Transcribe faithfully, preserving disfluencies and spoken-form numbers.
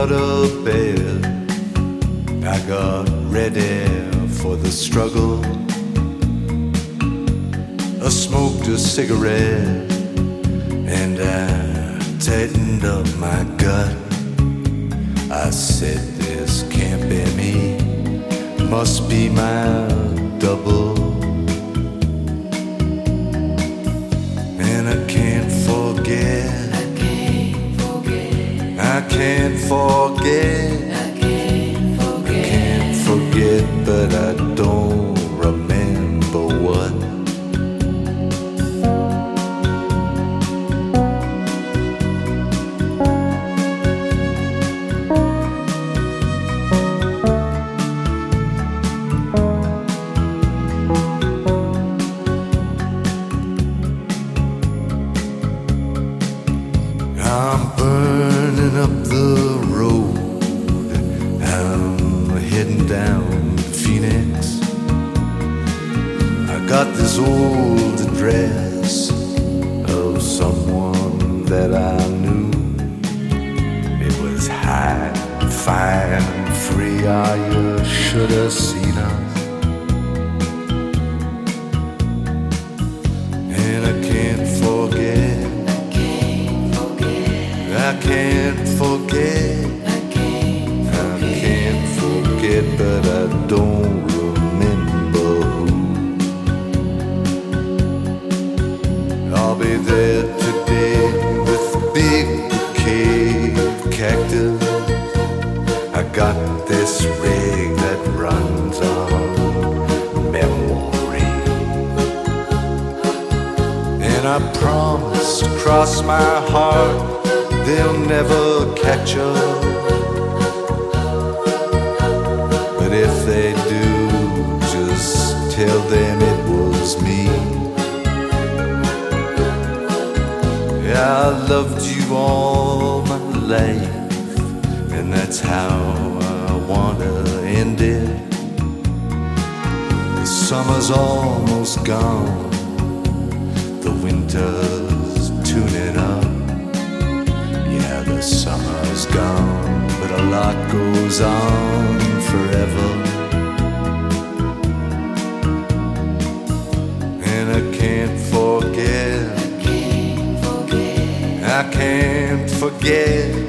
out of bed, I got ready for the struggle. I smoked a cigarette and I tightened up my gut. I said, this can't be me, must be my double. And I can't forget, I can't forget, I can't forget, I can't forget, I can't forget, but I don't remember what. I'm burning up the road, I'm heading down to Phoenix. I got this old address of someone that I knew. It was high, fine, and free, ah, you should have seen us. And I can't forget, I can't forget, I can't forget, I can't forget, but I don't remember who. I'll be there today with a big bouquet of cactus. I got this rig that runs on memory, and I promise to cross my heart they'll never catch up. But if they do, just tell them it was me. Yeah, I loved you all my life, and that's how I wanna end it. The summer's almost gone, the winter's tuning up. The summer's gone, but a lot goes on forever. And I can't forget, I can't forget, I can't forget,